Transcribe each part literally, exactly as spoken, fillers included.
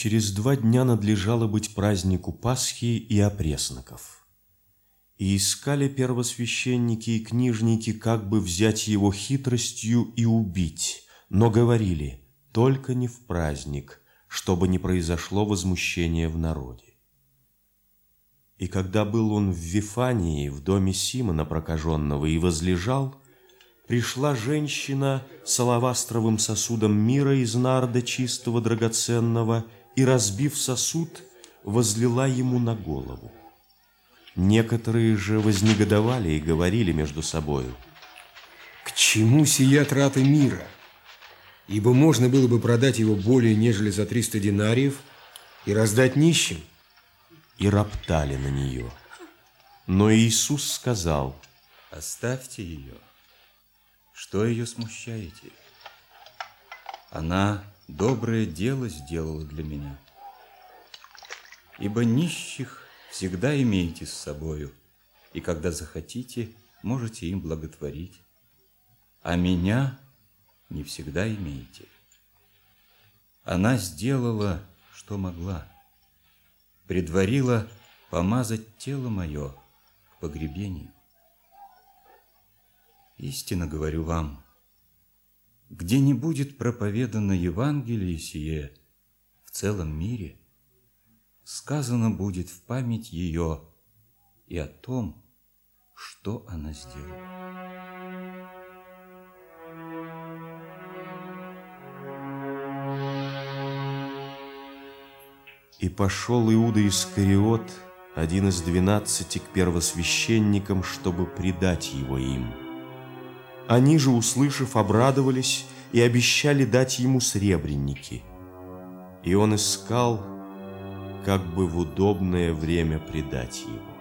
Через два дня надлежало быть празднику Пасхи и опресноков. И искали первосвященники и книжники, как бы взять его хитростью и убить, но говорили: только не в праздник, чтобы не произошло возмущение в народе. И когда был он в Вифании, в доме Симона прокаженного, и возлежал, пришла женщина с алавастровым сосудом мира из нарда чистого драгоценного, и, разбив сосуд, возлила ему на голову. Некоторые же вознегодовали и говорили между собою: к чему сия трата мира? Ибо можно было бы продать его более, нежели за триста динариев, и раздать нищим. И роптали на нее. Но Иисус сказал: оставьте ее. Что ее смущаете? Она доброе дело сделала для меня. Ибо нищих всегда имеете с собою, и когда захотите, можете им благотворить, а меня не всегда имеете. Она сделала, что могла, предварила помазать тело мое к погребению. Истинно говорю вам, где не будет проповедано Евангелие сие в целом мире, сказано будет в память ее и о том, что она сделала. И пошел Иуда Искариот, один из двенадцати, к первосвященникам, чтобы предать его им. Они же, услышав, обрадовались и обещали дать ему сребреники. И он искал, как бы в удобное время предать его.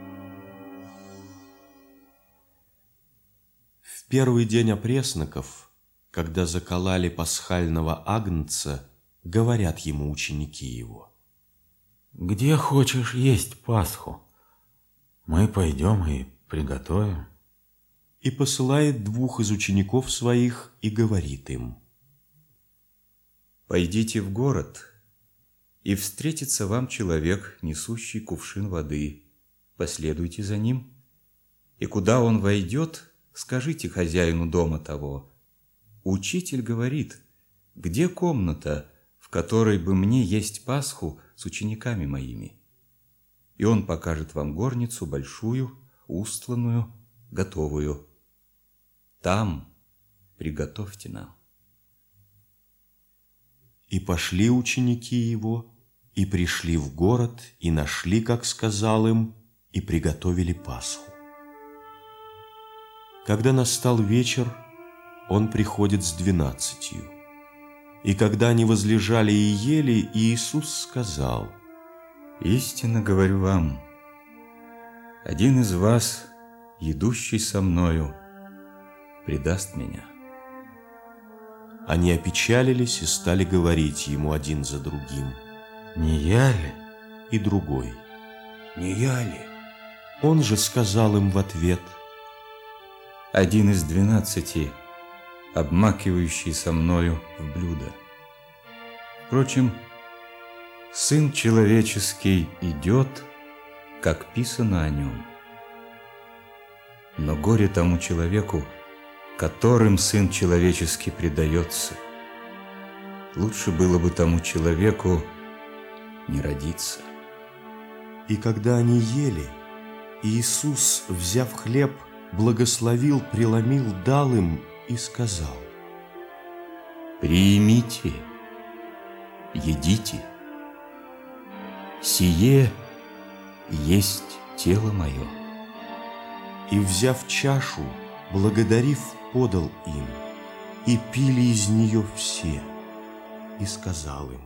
В первый день опресноков, когда закололи пасхального агнца, говорят ему ученики его: где хочешь есть Пасху, мы пойдем и приготовим. И посылает двух из учеников своих и говорит им: пойдите в город, и встретится вам человек, несущий кувшин воды. Последуйте за ним, и куда он войдет, скажите хозяину дома того: учитель говорит, где комната, в которой бы мне есть Пасху с учениками моими? И он покажет вам горницу большую, устланную, готовую. Там приготовьте нам. И пошли ученики его, и пришли в город, и нашли, как сказал им, и приготовили Пасху. Когда настал вечер, он приходит с двенадцатью. И когда они возлежали и ели, Иисус сказал: истинно говорю вам, один из вас, идущий со мною, предаст меня. Они опечалились и стали говорить ему один за другим: не я ли? И другой: не я ли? Он же сказал им в ответ: один из двенадцати, обмакивающий со мною в блюдо. Впрочем, Сын Человеческий идет, как писано о нем. Но горе тому человеку, которым Сын Человеческий предается. Лучше было бы тому человеку не родиться. И когда они ели, Иисус, взяв хлеб, благословил, преломил, дал им и сказал: примите, едите, сие есть тело мое. И, взяв чашу, благодарив, подал им, и пили из нее все, и сказал им: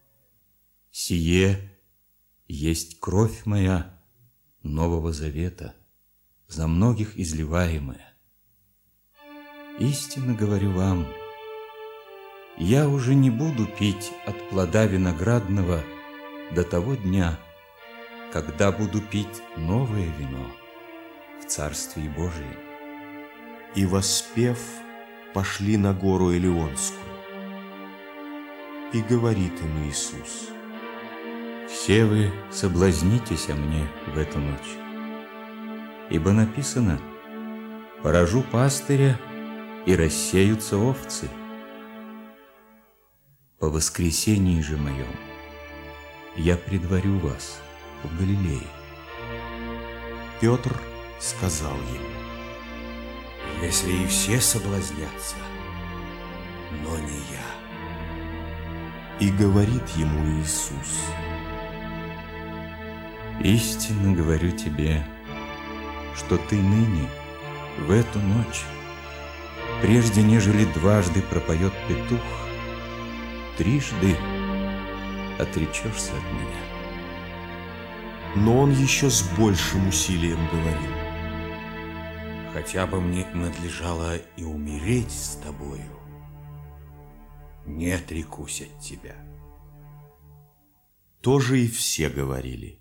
сие есть кровь моя Нового Завета, за многих изливаемая. Истинно говорю вам, я уже не буду пить от плода виноградного до того дня, когда буду пить новое вино в Царствии Божием. И, воспев, пошли на гору Илионскую. И говорит им Иисус: Все вы соблазнитесь о мне в эту ночь, ибо написано: поражу пастыря, и рассеются овцы. По воскресении же моем я предварю вас в Галилее. Петр сказал ему: Если и все соблазнятся, но не я. И говорит ему Иисус: истинно говорю тебе, что ты ныне, в эту ночь, прежде нежели дважды пропоет петух, трижды отречешься от меня. Но он еще с большим усилием говорил: Хотя бы мне надлежало и умереть с тобою, не отрекусь от тебя. тоже и все говорили.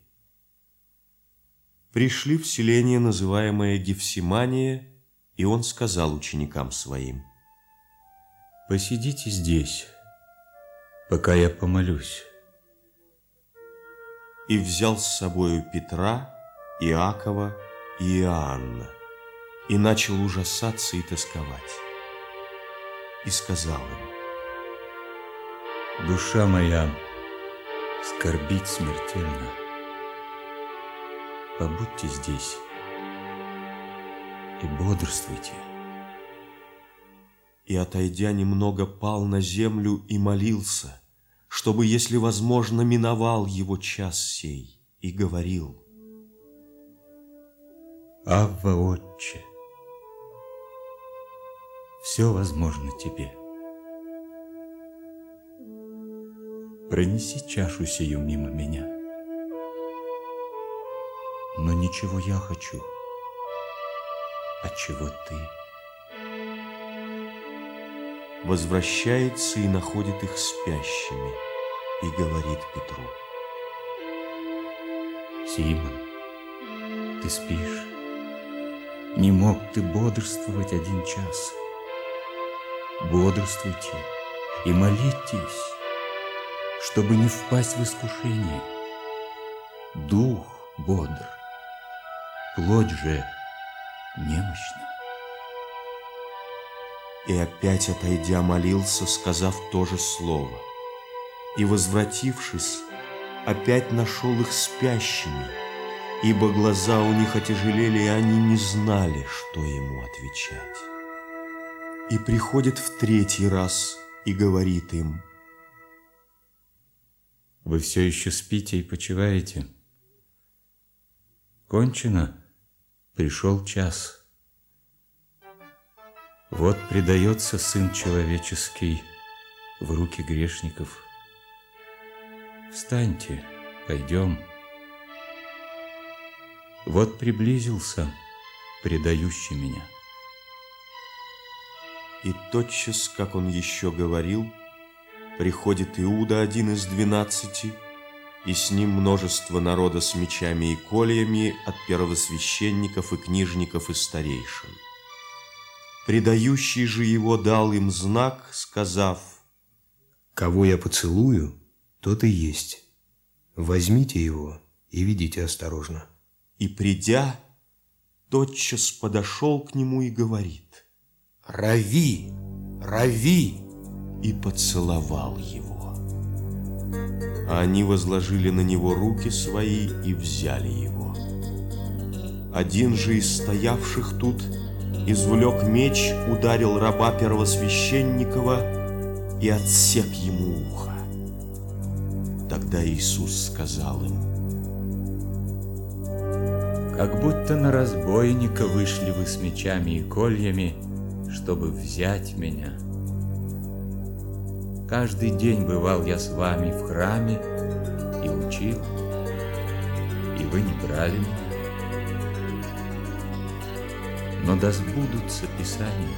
Пришли в селение, называемое Гефсимания, и он сказал ученикам своим: посидите здесь, пока я помолюсь. И взял с собою Петра, Иакова и Иоанна, и начал ужасаться и тосковать. И сказал им: душа моя скорбит смертельно. Побудьте здесь и бодрствуйте. И, отойдя немного, пал на землю и молился, чтобы, если возможно, миновал его час сей, и говорил: Авва, Отче, все возможно тебе. Пронеси чашу сию мимо меня. Но ничего я хочу, а чего ты. Возвращается и находит их спящими, и говорит Петру: Симон, ты спишь? Не мог ты бодрствовать один час? Бодрствуйте и молитесь, чтобы не впасть в искушение. Дух бодр, плоть же немощна. И опять, отойдя, молился, сказав то же слово. И, возвратившись, опять нашел их спящими, ибо глаза у них отяжелели, и они не знали, что ему отвечать. И приходит в третий раз и говорит им: вы все еще спите и почиваете? Кончено, пришел час. Вот предается Сын Человеческий в руки грешников. Встаньте, пойдем. Вот приблизился предающий меня. И тотчас, как он еще говорил, приходит Иуда, один из двенадцати, и с ним множество народа с мечами и кольями от первосвященников и книжников и старейшин. Предающий же его дал им знак, сказав: Кого я поцелую, тот и есть. Возьмите его и ведите осторожно. И, придя, тотчас подошел к нему и говорит: Рави, рави! И поцеловал его. А они возложили на него руки свои и взяли его. Один же из стоявших тут извлек меч, ударил раба первосвященникова и отсек ему ухо. Тогда Иисус сказал им: как будто на разбойника вышли вы с мечами и кольями, чтобы взять меня. Каждый день бывал я с вами в храме и учил, и вы не брали меня. Но да сбудутся Писания.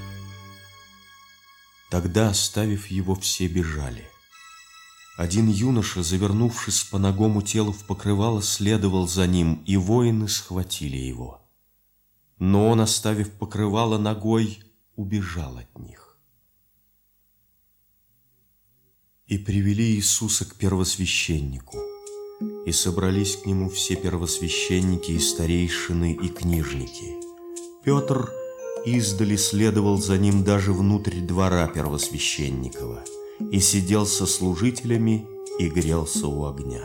Тогда, оставив его, все бежали. Один юноша, завернувшись по нагому телу в покрывало, следовал за ним, и воины схватили его. Но он, оставив покрывало ногой, убежал от них. И привели Иисуса к первосвященнику. И собрались к нему все первосвященники и старейшины и книжники. Петр издали следовал за ним даже внутрь двора первосвященникова и сидел со служителями и грелся у огня.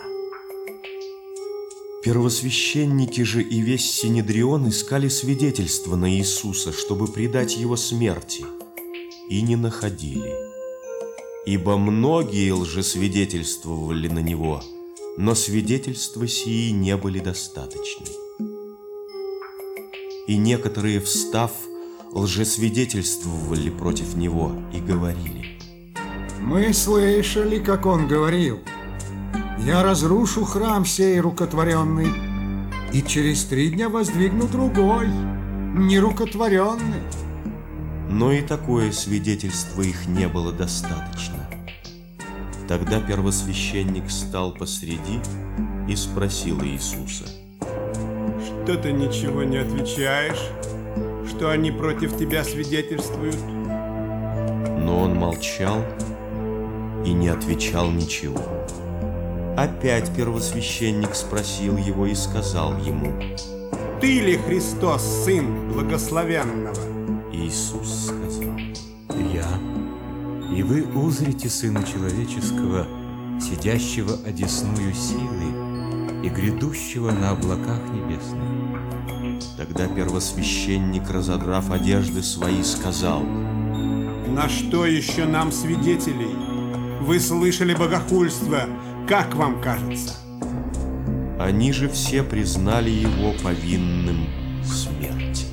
Первосвященники же и весь Синедрион искали свидетельства на Иисуса, чтобы предать его смерти, и не находили. Ибо многие лжесвидетельствовали на него, но свидетельства сии не были достаточны. И некоторые, встав, лжесвидетельствовали против него и говорили: «Мы слышали, как он говорил: я разрушу храм сей рукотворенный, и через три дня воздвигну другой, нерукотворенный». Но и такое свидетельство их не было достаточно. Тогда первосвященник стал посреди и спросил Иисуса: «Что ты ничего не отвечаешь? Что они против тебя свидетельствуют?» Но он молчал и не отвечал ничего. Опять первосвященник спросил его и сказал ему: «Ты ли Христос, Сын Благословенного?» Иисус сказал: «Я, и вы узрите Сына Человеческого, сидящего одесную силы и грядущего на облаках небесных». Тогда первосвященник, разодрав одежды свои, сказал: «На что еще нам свидетелей? Вы слышали богохульство, как вам кажется?» Они же все признали его повинным смерти.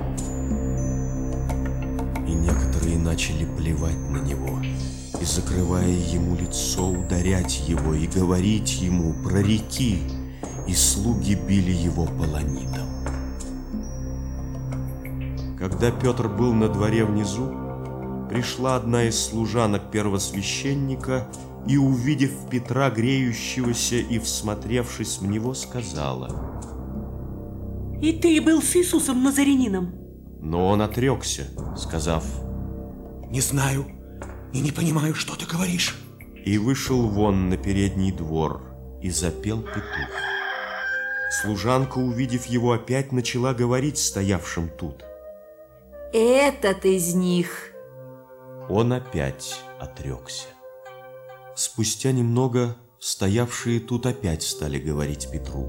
И некоторые начали плевать на него, и, закрывая ему лицо, ударять его и говорить ему: «Прореки!» И слуги били его полонитом. Когда Петр был на дворе внизу, пришла одна из служанок первосвященника и, увидев Петра греющегося и всмотревшись в него, сказала: «И ты был с Иисусом Назаренином?» Но он отрекся, сказав: «Не знаю и не понимаю, что ты говоришь». И вышел вон на передний двор, и запел петух. Служанка, увидев его, опять начала говорить стоявшим тут: «Этот из них». Он опять отрекся. Спустя немного стоявшие тут опять стали говорить Петру: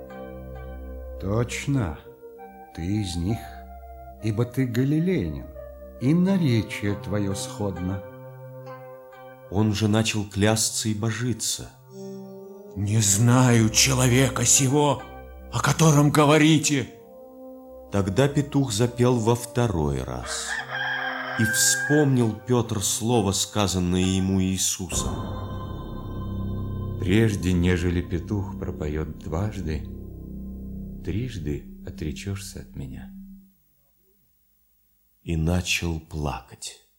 «Точно, ты из них, ибо ты галилеянин, и наречие твое сходно». Он же начал клясться и божиться: «Не знаю человека сего, о котором говорите». Тогда петух запел во второй раз. И вспомнил Петр слово, сказанное ему Иисусом: «Прежде, нежели петух пропоет дважды, трижды отречешься от меня». И начал плакать.